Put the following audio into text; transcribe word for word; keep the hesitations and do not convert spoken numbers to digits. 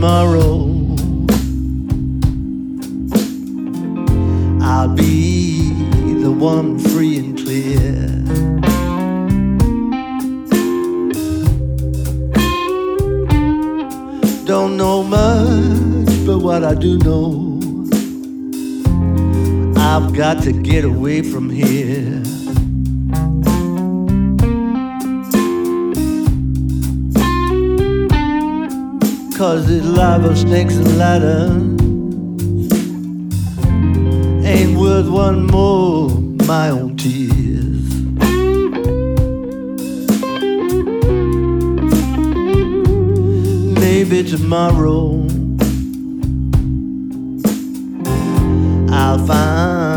tomorrow I'll be the one free and clear. Don't know much, but what I do know, I've got to get away from here. Cause this life of snakes and ladders ain't worth one more my own tears. Maybe tomorrow I'll find